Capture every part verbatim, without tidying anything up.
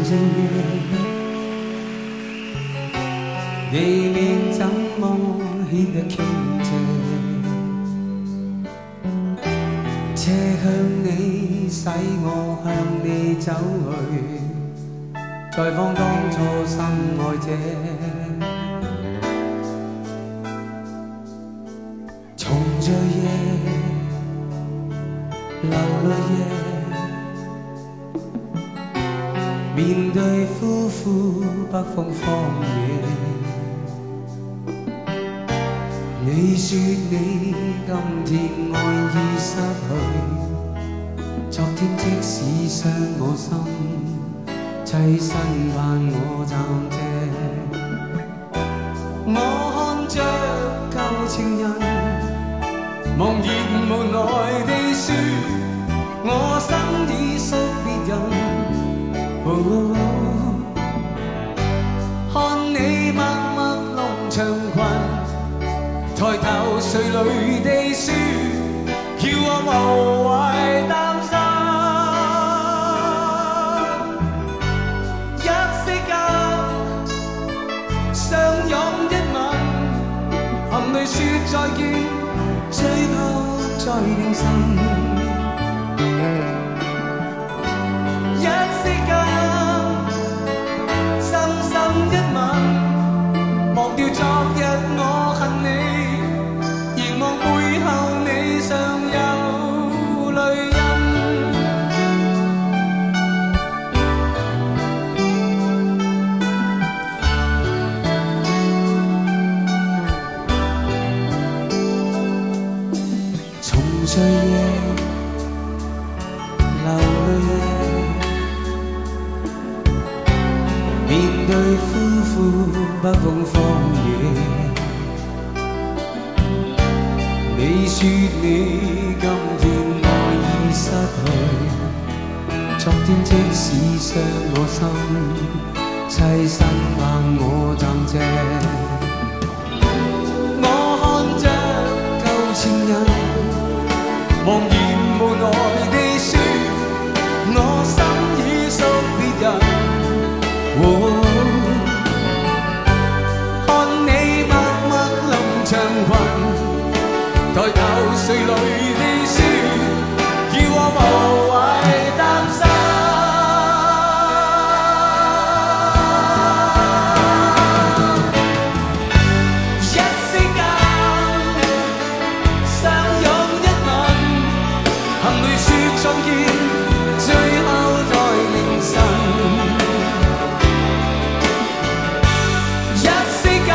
靜夜，地面怎麼顯得傾斜？斜向你，使我向你走去，再訪當初心愛者。重聚夜，流淚夜。 面對呼呼北風荒野，你說你今天愛已失去，昨天即使傷我心，棲身盼我暫借。我看着舊情人，茫然無奈地說，我心已屬別人。 哦、看你默默弄長裙，抬頭垂淚地說，叫我無謂擔心。一息間相擁一吻，含淚說再見，最後在凌晨。 忘掉昨日我恨你，凝望背後你尚有淚印。重聚夜，流淚夜，面對呼呼北風荒野。 你說你今天愛已失去，昨天即使傷我心，棲身盼我暫借。我看着舊情人，茫然無奈地說，我心已屬別人。哦 抬頭垂淚地說，叫我無謂擔心。一息間相擁一吻，含淚說再見，最後在凌晨。一息間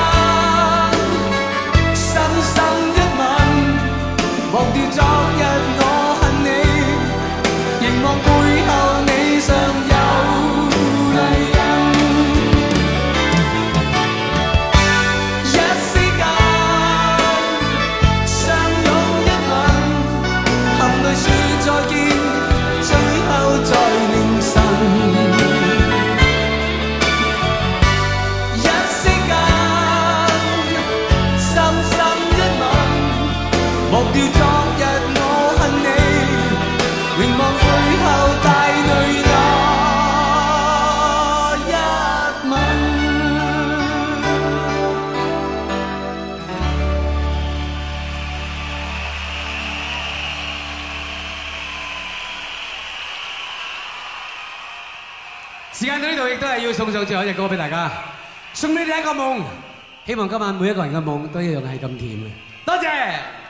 深深。 忘掉昨日我恨你，凝望背後你尚有淚印。一息間相擁一吻，含淚說再見，最後在凌晨。一息間深深一吻，忘掉。 凝望背後帶淚那一吻。時間到呢度，亦都係要送上最後一隻歌俾大家，送俾你一個夢，希望今晚每一個人嘅夢都一樣係咁甜嘅。多謝。